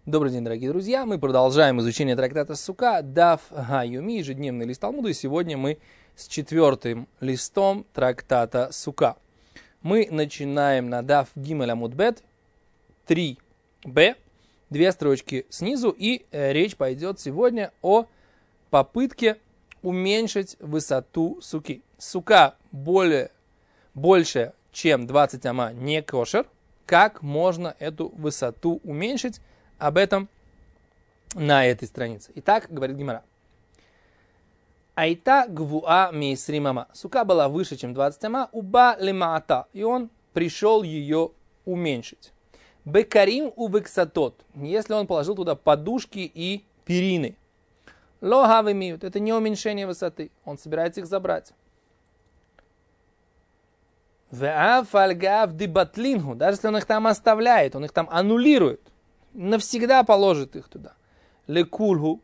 Добрый день, дорогие друзья. Мы продолжаем изучение трактата Сука, Даф Га-Юми, ежедневный лист Талмуда. И сегодня мы с 4-м листом трактата Сука. Мы начинаем на Даф Гимель Амуд Бет 3b, 2 строчки снизу. И речь пойдет сегодня о попытке уменьшить высоту суки. Сука больше, чем 20 ама не кошер. Как можно эту высоту уменьшить? Об этом на этой странице. Итак, говорит Гемара. Айта гвуа мейсрим ама. Сука была выше, чем 20 ама. Уба лемаата. И он пришел ее уменьшить. Бекарим увексатот. Если он положил туда подушки и перины. Ло миют. Это не уменьшение высоты. Он собирается их забрать. Веаф альгав дебатлингу. Даже если он их там оставляет, он их там аннулирует. Навсегда положит их туда. Лекульгу.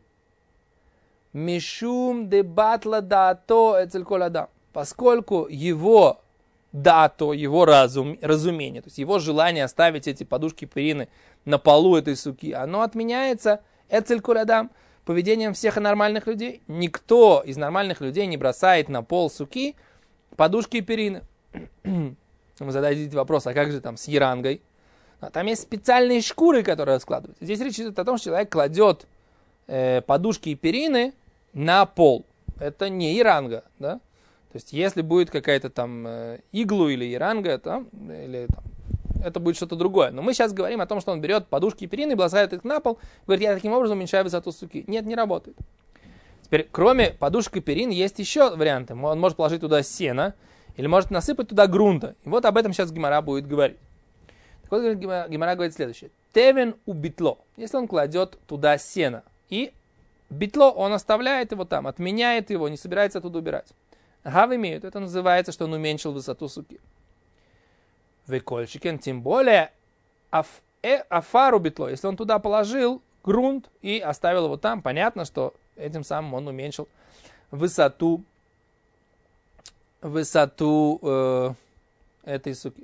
Мишум дебатла дато эцельколадам. Поскольку его дато, его разумение, то есть его желание оставить эти подушки перины на полу этой суки, оно отменяется эцельколадам поведением всех нормальных людей. Никто из нормальных людей не бросает на пол суки подушки и перины. Вы зададите вопрос, а как же там с ерангой? Там есть специальные шкуры, которые складываются. Здесь речь идет о том, что человек кладет подушки и перины на пол. Это не еранга, да? То есть, если будет какая-то там иглу или еранга, это будет что-то другое. Но мы сейчас говорим о том, что он берет подушки и перины, бросает их на пол, говорит, я таким образом уменьшаю высоту суки. Нет, не работает. Теперь, кроме подушек и перин, есть еще варианты. Он может положить туда сено, или может насыпать туда грунта. И вот об этом сейчас Гемара будет говорить. Так вот, Гемара говорит следующее. Тевен у битло. Если он кладет туда сено. И битло он оставляет его там, отменяет его, не собирается оттуда убирать. Гав имеют. Это называется, что он уменьшил высоту суки. Векольчикен, тем более афару битло. Если он туда положил грунт и оставил его там, понятно, что этим самым он уменьшил высоту этой суки.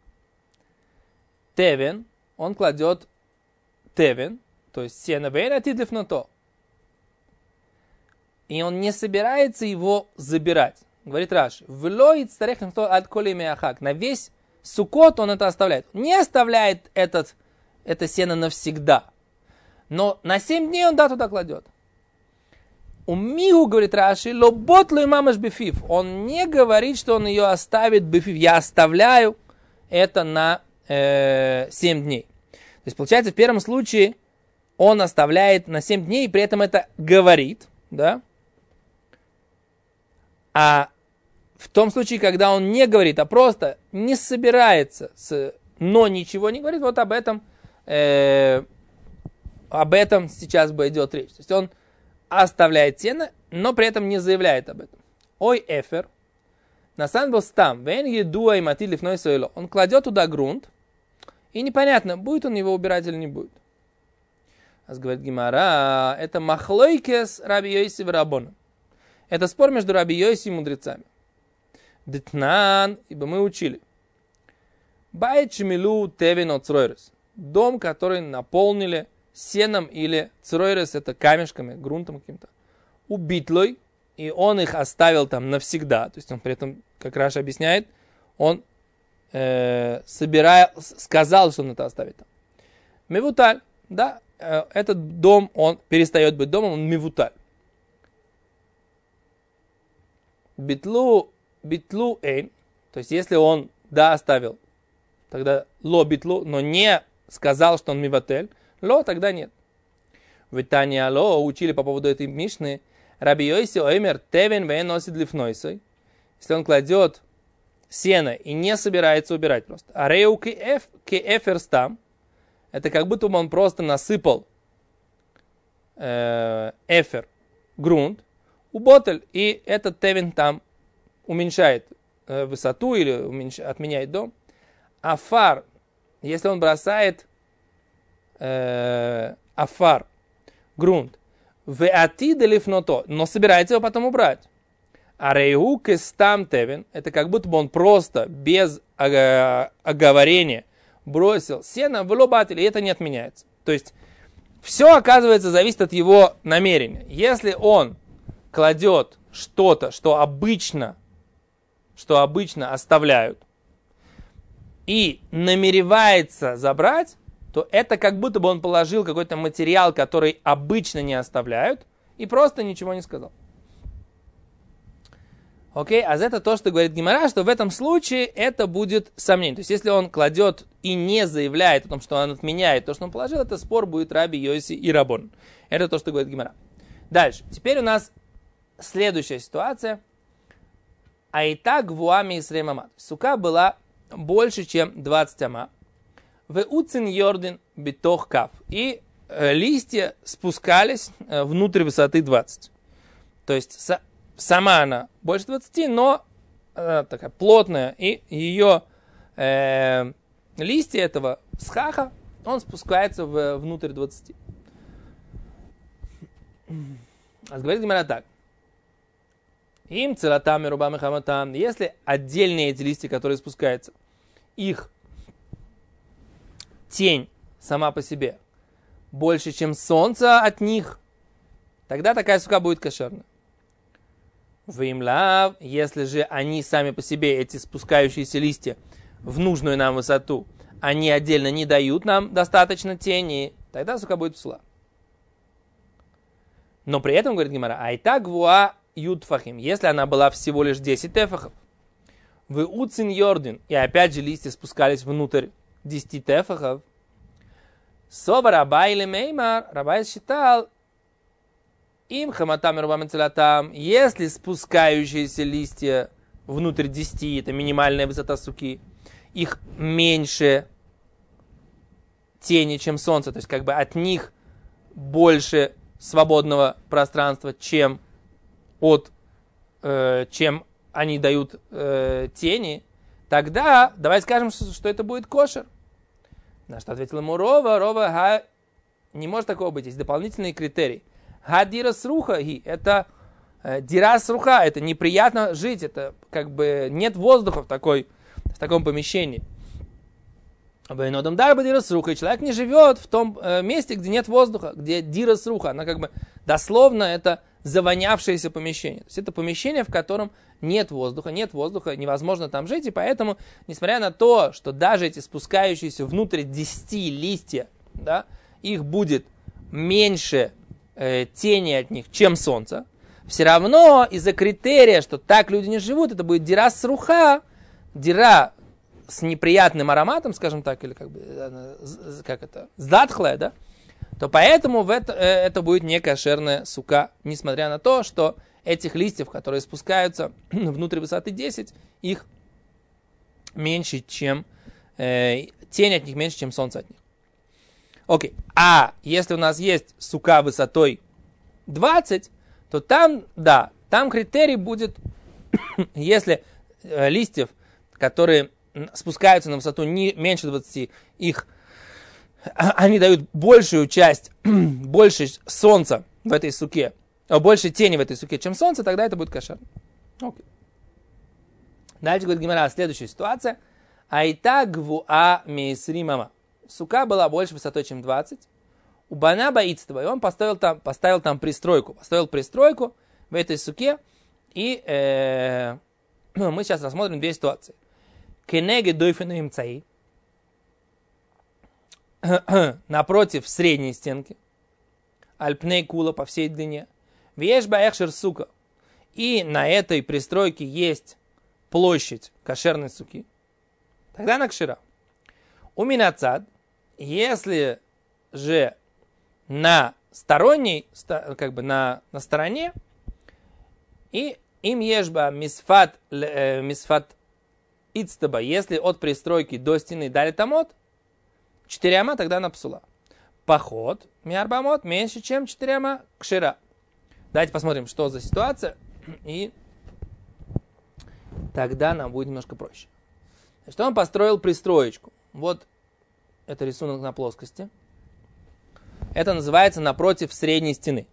Тевен, он кладет тевен, то есть сено вейратидлифното. И он не собирается его забирать. Говорит Раши, на весь сукот он это оставляет. Не оставляет это сено навсегда. Но на 7 дней он туда кладет. У Мигу, говорит Раши, лоботлу и мамаш бифив. Он не говорит, что он ее оставит бифив. Я оставляю это на 7 дней. То есть, получается, в первом случае он оставляет на 7 дней, и при этом это говорит, да? А в том случае, когда он не говорит, а просто не собирается, но ничего не говорит, вот об этом сейчас бы идет речь. То есть, он оставляет сено, но при этом не заявляет об этом. Ой, эфер. На самом деле, там, он кладет туда грунт, и непонятно, будет он его убирать или не будет. Говорит Гемара, это махлойкес Раби Йоси в Рабона. Это спор между Раби Йоси и мудрецами. Детнан, ибо мы учили. Байт шмилу тевен от цройрес. Дом, который наполнили сеном или цройрес, это камешками, грунтом каким-то. Убитлой, и он их оставил там навсегда. То есть он при этом, как Раша объясняет, он сказал, что он это оставит там. Мевуталь, да, этот дом, он перестает быть домом, он мевуталь. Битлу эйн, то есть если он, да, оставил, тогда ло битлу, но не сказал, что он миватель, ло, тогда нет. В Итане ло учили по поводу этой мишны, Раби Йоси оймер тевен вен носит лифнойсой, если он кладет сено и не собирается убирать просто. А реу кеферстам, это как будто бы он просто насыпал эфер, грунт, уботель, и этот тевен там уменьшает высоту или отменяет дом. А фар, если он бросает афар, грунт, в атиделифното, но собирается его потом убрать. А рейгу кестам тевен, это как будто бы он просто без оговорения бросил сено в лобатель, и это не отменяется. То есть Все, оказывается, зависит от его намерения. Если он кладет что-то, что обычно оставляют, и намеревается забрать, то это как будто бы он положил какой-то материал, который обычно не оставляют, и просто ничего не сказал. Окей, а это то, что говорит Гемара, что в этом случае это будет сомнение. То есть, если он кладет и не заявляет о том, что он отменяет то, что он положил, это спор будет Раби Йоси и Рабон. Это то, что говорит Гемара. Дальше. Теперь у нас следующая ситуация. Аита гвуами из ремама. Сука была больше, чем 20 ама. В уцин йордин битох кав. И листья спускались внутрь высоты 20. То есть, сама она больше 20, но такая плотная, и ее листья этого схаха, он спускается внутрь 20. Говорит Гемара так. Им целатам и рубам и хаматам. Если отдельные эти листья, которые спускаются, их тень сама по себе больше, чем солнце от них, тогда такая сука будет кошерная. Вимлав, если же они сами по себе, эти спускающиеся листья, в нужную нам высоту, они отдельно не дают нам достаточно тени, тогда сука будет псула. Но при этом, говорит Гемара, айта гвуа ютфахим, если она была всего лишь 10 тефахов, в уцин йордин, и опять же листья спускались внутрь 10 тефахов, сова Рабай или Меймар, Рабай считал, им хаматам и рубам целатам, если спускающиеся листья внутрь 10, это минимальная высота суки, их меньше тени, чем солнце, то есть как бы от них больше свободного пространства, чем они дают тени, тогда давай скажем, что это будет кошер. На что ответил ему Рова, не может такого быть, есть дополнительный критерий. Дира сруха, это дира сруха, это неприятно жить, это как бы нет воздуха в таком помещении. И человек не живет в том месте, где нет воздуха, где дира сруха, она как бы дословно это завонявшееся помещение. То есть это помещение, в котором нет воздуха, невозможно там жить, и поэтому, несмотря на то, что даже эти спускающиеся внутрь 10 листья, да, их будет меньше тени от них, чем солнце, все равно из-за критерия, что так люди не живут, это будет дира сруха, дира с неприятным ароматом, скажем так, или как это, затхлая, да, то поэтому это будет не кошерная сука, несмотря на то, что этих листьев, которые спускаются внутрь высоты 10, их меньше, чем тень от них меньше, чем солнце от них. Окей. А если у нас есть сука высотой 20, то там критерий будет, если листьев, которые спускаются на высоту меньше 20, они дают большую часть, больше солнца в этой суке, больше тени в этой суке, чем солнце, тогда это будет кошерно. Окей. Дальше говорит Гемара, следующая ситуация. Айта гвуа мейсри мама. Сука была больше высотой, чем 20. У бана боится, и он поставил там пристройку. Поставил пристройку в этой суке. И мы сейчас рассмотрим две ситуации. Кенеге дойфену имцаи. Напротив средней стенки. Альпней кула по всей длине. Вешба эхшер сука. И на этой пристройке есть площадь кошерной суки. Тогда она кшира. У минацад, если же на сторонней, как бы на стороне, и им ешба мисфат ицтаба, если от пристройки до стены дали тамот, 4 ама, тогда она псула. Поход миарбамот меньше, чем 4 ама, кшира. Давайте посмотрим, что за ситуация, и тогда нам будет немножко проще. Значит, он построил пристроечку. Вот это рисунок на плоскости. Это называется напротив средней стены.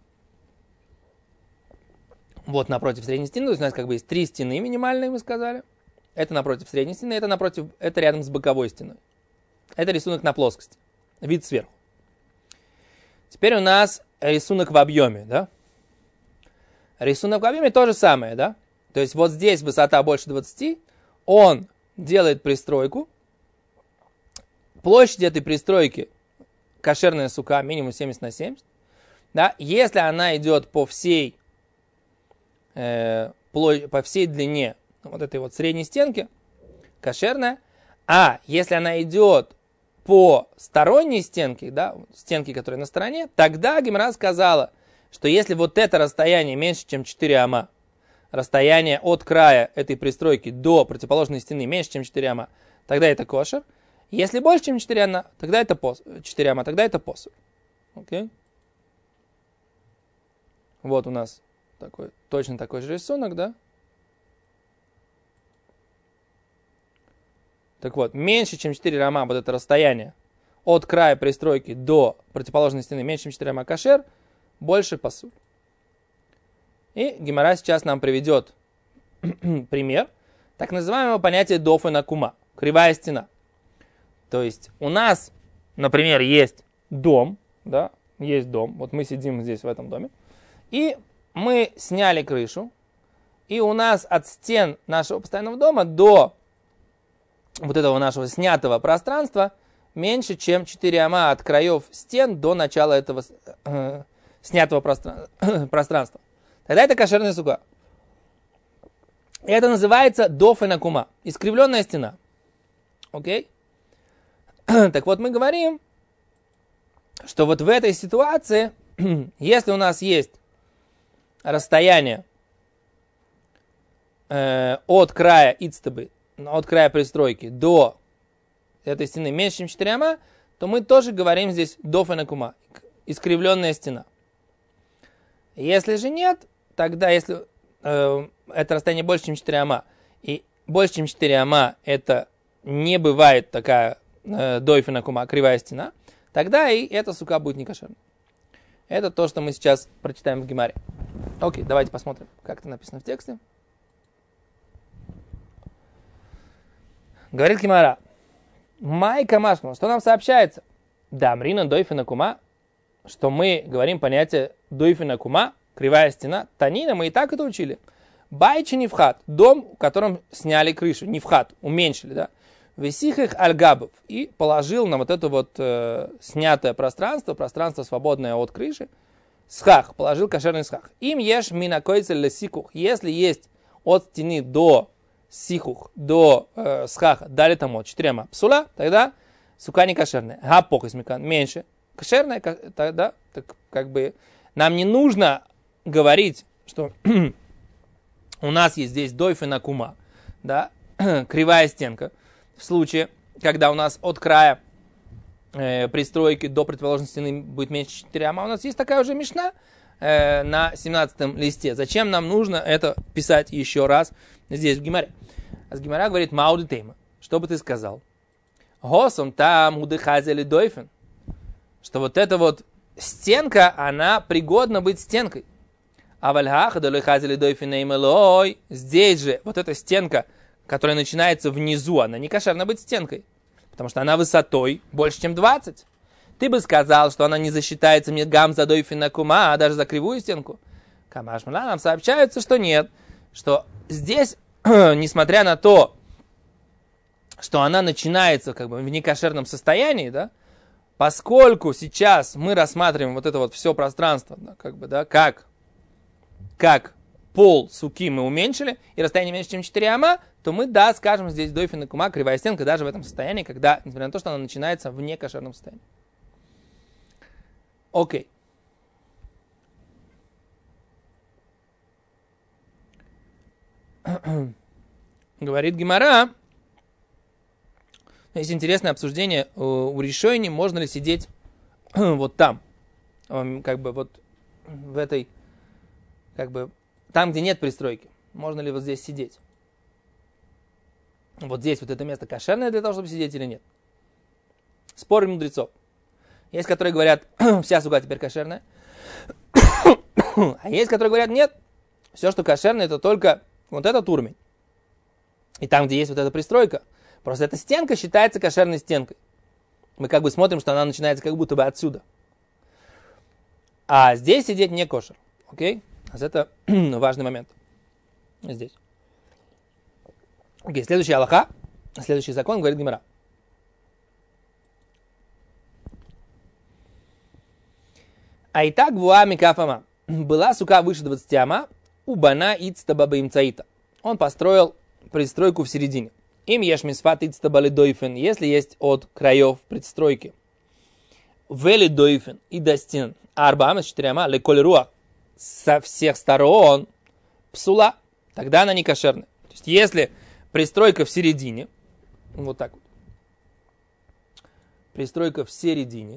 Вот напротив средней стены. То есть у нас как бы есть 3 стены минимальные, мы сказали. Это напротив средней стены, это рядом с боковой стеной. Это рисунок на плоскости. Вид сверху. Теперь у нас рисунок в объеме, да? Рисунок в объеме то же самое, да? То есть вот здесь высота больше 20, он делает пристройку. Площадь этой пристройки кошерная сука минимум 70 на 70. Да? Если она идет по всей длине вот этой вот средней стенки, кошерная. А если она идет по сторонней стенке, да, стенке, которая на стороне, тогда Гемара сказала, что если вот это расстояние меньше, чем 4 ама, расстояние от края этой пристройки до противоположной стены меньше, чем 4 ама, тогда это кошер. Если больше, чем 4 ама, тогда это посуд. Окей? Вот у нас точно такой же рисунок, да? Так вот, меньше, чем 4 ама, вот это расстояние от края пристройки до противоположной стены, меньше, чем 4 ама кошер, больше посуд. И Гемара сейчас нам приведет пример так называемого понятия дофена кума, кривая стена. То есть у нас, например, есть дом, да, есть дом, вот мы сидим здесь в этом доме, и мы сняли крышу, и у нас от стен нашего постоянного дома до вот этого нашего снятого пространства меньше, чем 4 ама от краев стен до начала этого снятого пространства. Тогда это кошерная сука. И это называется дофена кума, искривленная стена. Окей? Так вот мы говорим, что вот в этой ситуации, если у нас есть расстояние от края ицтабы, от края пристройки до этой стены меньше, чем 4 ама, то мы тоже говорим здесь дофена кума, искривленная стена. Если же нет, тогда если это расстояние больше, чем 4 ама, и больше, чем 4 ама, это не бывает такая дофена кума, кривая стена, тогда и эта сука будет не кошерной. Это то, что мы сейчас прочитаем в Гемаре. Окей, давайте посмотрим, как это написано в тексте. Говорит Гемара, Майка Машма, что нам сообщается? Да, Мрина дойфена кума, что мы говорим понятие дойфена кума, кривая стена. Танина, мы и так это учили. Байчи не вхат, дом, в котором сняли крышу, не вхат, уменьшили, да. Весихих альгабов, и положил на вот это вот снятое пространство свободное от крыши, схах, положил кошерный схах. Им ешь минакойцель лесикух, если есть от стены до сихух, до схаха, дали там от 4 ама псула, тогда сука не кошерная. Гапох из микан, меньше. Кошерная, тогда, так как бы нам не нужно говорить, что у нас есть здесь дойфена кума, да, кривая стенка. В случае, когда у нас от края пристройки до противоположной стены будет меньше 4 ама, у нас есть такая уже мишна на 17 листе. Зачем нам нужно это писать еще раз здесь в Гемаре? А Гемара говорит, мауды тейма, что бы ты сказал? Госом там удыхазели дойфен, что вот эта вот стенка, она пригодна быть стенкой. А вальхах долыхазели дойфен эймэлой, здесь же вот эта стенка, которая начинается внизу, она не кошерна быть стенкой, потому что она высотой больше, чем 20. Ты бы сказал, что она не засчитается мне гам за дойфена кума, а даже за кривую стенку. Камашмала нам сообщается, что нет, что здесь, несмотря на то, что она начинается как бы в некошерном состоянии, да, поскольку сейчас мы рассматриваем вот это вот все пространство, да, как бы, да, как пол суки мы уменьшили, и расстояние меньше, чем 4 ама, то мы, да, скажем, здесь дойфен и кума, кривая стенка, даже в этом состоянии, когда, несмотря на то, что она начинается в некошерном состоянии. Окей. Говорит Гемара, есть интересное обсуждение у решения, можно ли сидеть вот там, как бы вот в этой, как бы там, где нет пристройки. Можно ли вот здесь сидеть? Вот здесь вот это место кошерное для того, чтобы сидеть или нет? Споры мудрецов. Есть, которые говорят, вся сука теперь кошерная. А есть, которые говорят, нет, все, что кошерное, это только вот этот уровень. И там, где есть вот эта пристройка. Просто эта стенка считается кошерной стенкой. Мы как бы смотрим, что она начинается как будто бы отсюда. А здесь сидеть не кошер. Окей? Это важный момент. Здесь. Окей, следующий алаха. Следующий закон говорит Гемара. Айта гвуа микафама. Была сука выше 20 ама, убана ицтаба имцаита. Он построил пристройку в середине. Им еш мисфат ицтаба лидойфен, если есть от краев пристройки. Вели дойфен и до стен. Арбама с 4 ама, леколь руах. Со всех сторон псула, тогда она не кошерная. То есть, если пристройка в середине, вот так вот, пристройка в середине,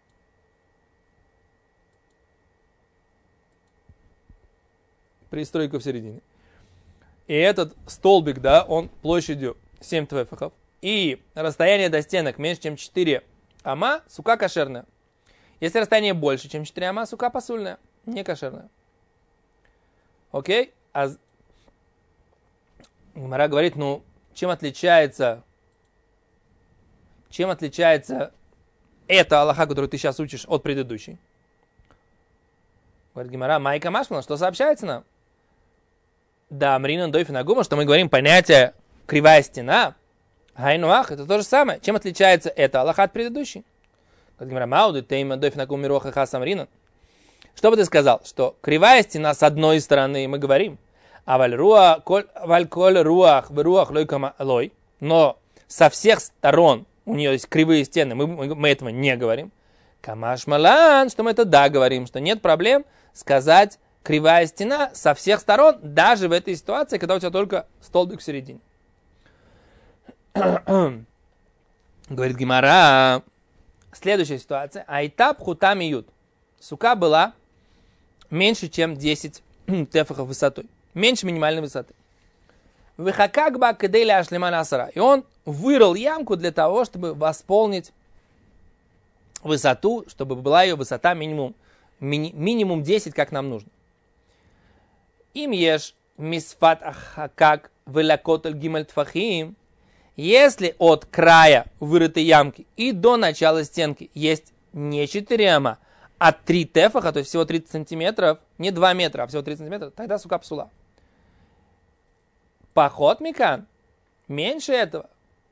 и этот столбик, да, он площадью 7 твефахов, и расстояние до стенок меньше, чем 4 ама, сука кошерная. Если расстояние больше, чем 4 ама, сука пасульная, не кошерная. Окей? А Гемара говорит, ну, чем отличается эта алаха, которую ты сейчас учишь, от предыдущей? Говорит Гемара, майка машмала, что сообщается нам? Да, Амринан Дойфин Агума, что мы говорим понятие кривая стена, гайнуах, это то же самое. Чем отличается эта алаха от предыдущей? Говорит Гемара, мауды, тейма Дойфин Агума Мироха Хас Амринан. Что бы ты сказал? Что кривая стена с одной стороны, мы говорим, а валь коль руах лой кама лой, но со всех сторон у нее есть кривые стены, мы этого не говорим. Камаш малан, что мы это да говорим, что нет проблем сказать кривая стена со всех сторон, даже в этой ситуации, когда у тебя только столбик в середине. Говорит Гемара, следующая ситуация. Айтап хутам ют. Сука была меньше, чем 10 тефахов высотой. Меньше минимальной высоты. Выхакагба кадейля ашлемана асара. И он вырыл ямку для того, чтобы восполнить высоту, чтобы была ее высота минимум 10, как нам нужно. Им ешь мисфат ахакак велакотель гимель тфахим. Если от края вырытой ямки и до начала стенки есть не 4 ама, а 3 тефаха, то есть всего 30 сантиметров, не 2 метра, а всего 30 сантиметров, тогда сука псула. Поход микан, меньше этого.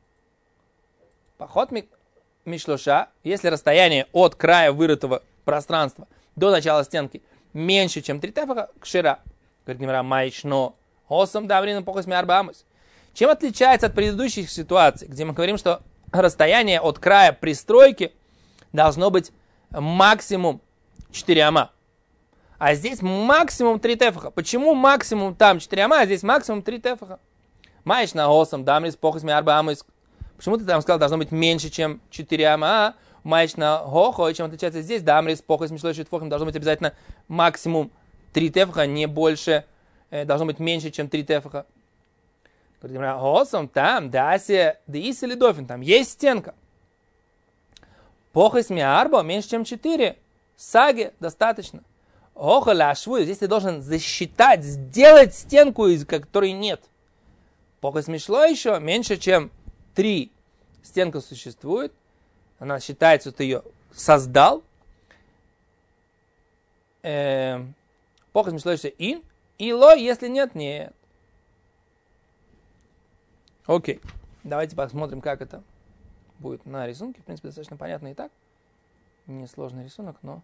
Поход мишлуша, если расстояние от края вырытого пространства до начала стенки меньше, чем 3 тефаха, кшира. Говорит Гемара, майшно, осам даврин похос миарбамус. Чем отличается от предыдущих ситуаций, где мы говорим, что расстояние от края пристройки должно быть максимум 4 ама. А здесь максимум 3 тефаха. Почему максимум там 4 ама, а здесь максимум 3 тефаха? Маешь на осам, дамрис, похос миарбамус. Почему ты там сказал, должно быть меньше, чем 4 ама? Маешь на хохо, чем отличается здесь? Дамрис, похос мишлошит фохим, должно быть обязательно максимум 3 тефаха, не больше, должно быть меньше, чем 3 тефаха. Осам там, даси, деис или дофин, там есть стенка. Похос миарбо меньше, чем 4. Саги достаточно. Охо ляшву, здесь ты должен засчитать, сделать стенку, из которой нет. Похос мишло еще меньше, чем 3. Стенка существует. Она считается, что ты ее создал. Похос мишло еще ин. И ло, если нет, нет. Окей. Давайте посмотрим, как это будет на рисунке. В принципе, достаточно понятно и так. Несложный рисунок, но...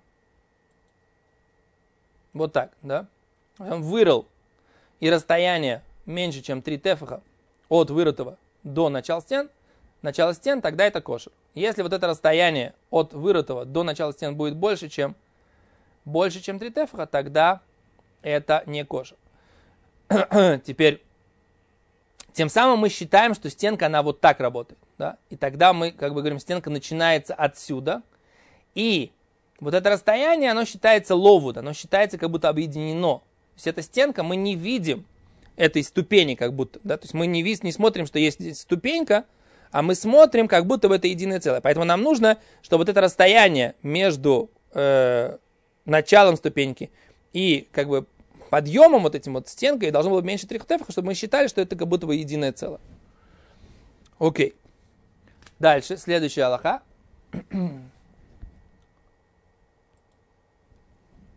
Вот так, да? Он вырыл, и расстояние меньше, чем 3 тефаха от вырытого до начала стен, тогда это кошер. Если вот это расстояние от вырытого до начала стен будет больше, чем 3 тефаха, тогда это не кошер. Теперь, тем самым мы считаем, что стенка, она вот так работает. Да? И тогда мы, как бы говорим, стенка начинается отсюда, и вот это расстояние, оно считается ловуд, оно считается как будто объединено. То есть эта стенка, мы не видим этой ступени как будто. Да? То есть мы не смотрим, что есть здесь ступенька, а мы смотрим, как будто бы это единое целое. Поэтому нам нужно, чтобы вот это расстояние между началом ступеньки и как бы подъемом вот этим вот стенкой должно было меньше 3 тефаха, чтобы мы считали, что это как будто бы единое целое. Окей. Дальше, следующая алаха.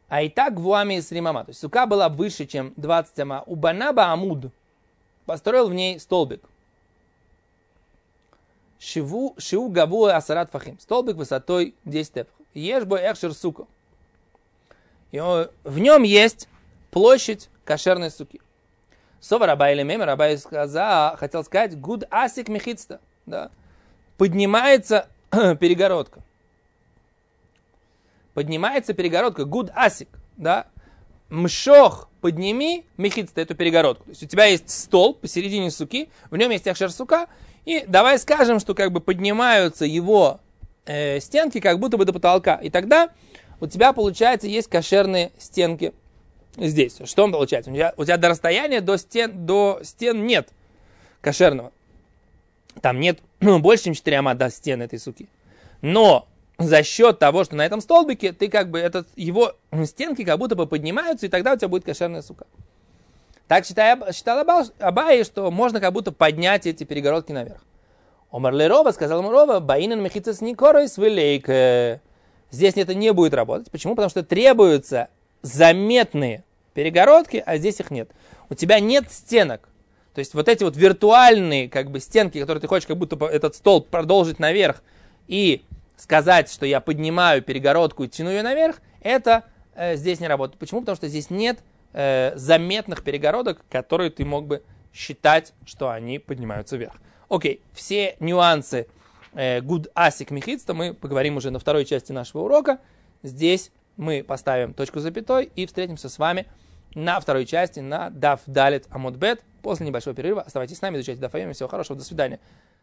А и так вуами с римама. То есть сука была выше, чем 20 ама. У банаба амуд. Построил в ней столбик. Шиву гаву асарат фахим. Столбик высотой 10 тефах. Ешбо эхшер сука. И в нем есть площадь кошерной суки. Сова раба или мемер, раба хотел сказать, гуд асик мехитста. Да. Поднимается перегородка. Поднимается перегородка, гуд асик. Да. Мшох, подними мехитста, эту перегородку. То есть у тебя есть столб посередине суки, в нем есть эхшер сука, и давай скажем, что как бы поднимаются его стенки как будто бы до потолка. И тогда у тебя, получается, есть кошерные стенки здесь. Что получается? У тебя до расстояния до стен нет кошерного. Там нет больше, чем 4 ама до стен этой суки. Но за счет того, что на этом столбике, ты как бы его стенки как будто бы поднимаются, и тогда у тебя будет кошерная сука. Так считал Абай, что можно как будто поднять эти перегородки наверх. Омар Лерова сказал ему Рова, баинен мехицес никорой свилейк. Здесь это не будет работать. Почему? Потому что требуются заметные перегородки, а здесь их нет. У тебя нет стенок. То есть вот эти вот виртуальные как бы стенки, которые ты хочешь как будто этот столб продолжить наверх и сказать, что я поднимаю перегородку и тяну ее наверх, это здесь не работает. Почему? Потому что здесь нет заметных перегородок, которые ты мог бы считать, что они поднимаются вверх. Окей, все нюансы Гуд Асик Мехитста мы поговорим уже на второй части нашего урока. Здесь мы поставим точку запятой и встретимся с вами на второй части, на Даф Далет Амод Бет. После небольшого перерыва оставайтесь с нами, изучайте Даф Йоми. Всего хорошего, до свидания.